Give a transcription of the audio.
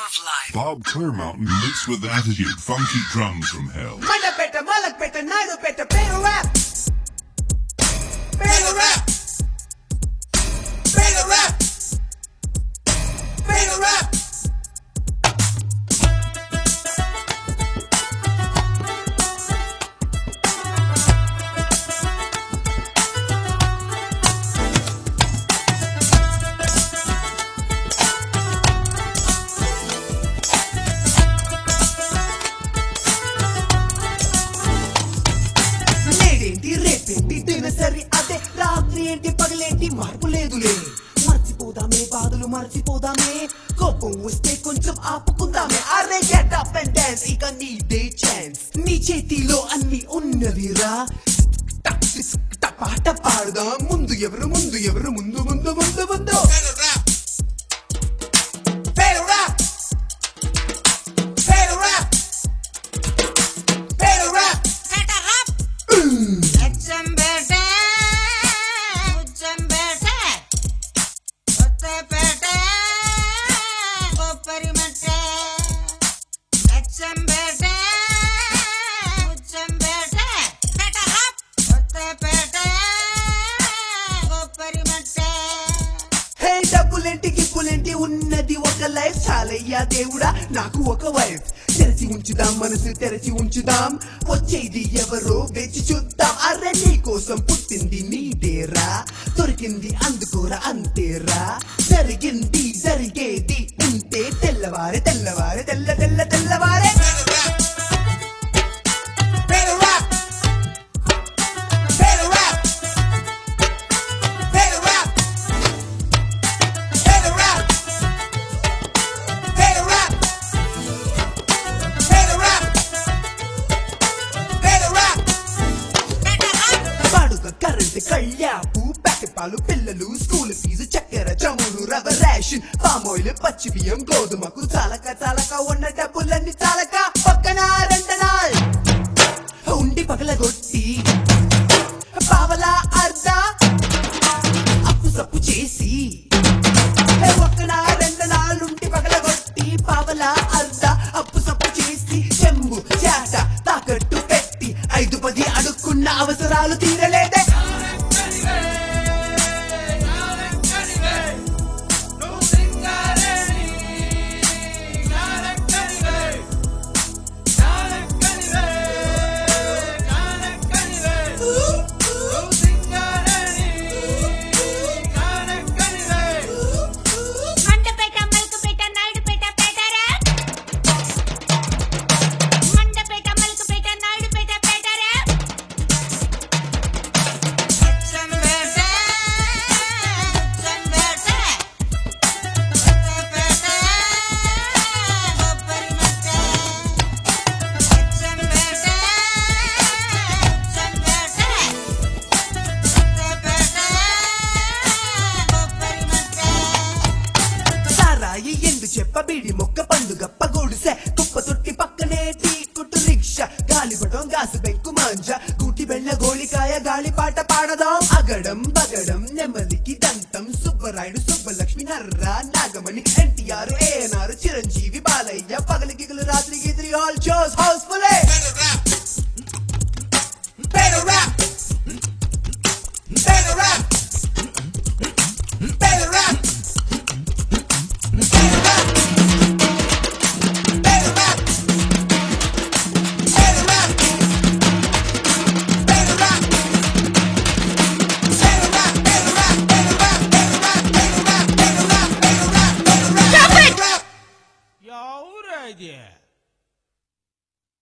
of life. Bob Clearmountain mixed with attitude, funky drums from hell. Mandapeta, Malakpeta, Naidupeta, Peter Rap. Peter Rap. Peter Rap. Peter Rap. దినసరి అదే రాత్రి ఏంటి పగలేంటి మార్పు లేదులే మర్చిపోదామే బాధలు మర్చిపోదామే కోపం వస్తే కొంచెం ఆపుకుందామే అరే గెట్ అప్ అండ్ డాన్స్ ఇక నీదే ఛాన్స్ నీ చేతిలో అన్ని ఉన్నవిరా పాట పాడదాం ముందు ఎవరు ముందు ఎవరు ముందు ముందు ముందు ముందు డబ్బులేంటి గిప్పులేంటి ఉన్నది ఒక లైఫ్ చాలయ్యా దేవుడా నాకు ఒక వైఫ్ తెరచి ఉంచుదాం మనసు తెరచి ఉంచుదాం వచ్చేది ఎవరో వేచి చూద్దాం అరే నీ కోసం పుట్టింది నీదేరా దొరికింది అందుకోరా అంతేరా జరిగింది జరిగేది ఉంటే తెల్లవారే తెల్లవారే తెల్ల తెల్ల తెల్లవారే కళ్యాపు ప్యాకెట్ పిల్లలు స్కూల్ ఫీజు చక్కెర చమురు రవ్వ రేషన్ పామ్ ఆయిల్ పచ్చి బియ్యం గోధుమకు చాలక చాలక ఉన్న డబ్బులన్నీ చాలక పక్కన రెండనాల్ ఉండి పగలగొట్టి పావలా అర్ధ అప్పు సప్పు చేసి పక్కన రెండనాలుంటి పగలగొట్టి పావలా అర్ధ అప్పు సప్పు చేసి చెంబు చేట తాకట్టు పెట్టి 5-10 అడుక్కున్న అవసరాలు తీరలేదే చెప్పబిడి మొక్క పండుగ పగోడుసే కుప్ప తొట్టి పక్కనే టీ కుట్టు రిక్షా గాలిపటం గాసు బెంకు మాంజ కూటి బెళ్ళ గోళికాయ గాలి పాట పాడదాం అగడం బగడం నెమ్మదికి దంతం సుబ్బరాయుడు సుబ్బలక్ష్మి నర్ర నాగమణి ఎన్టీఆర్ ఏఎన్ఆర్ చిరంజీవి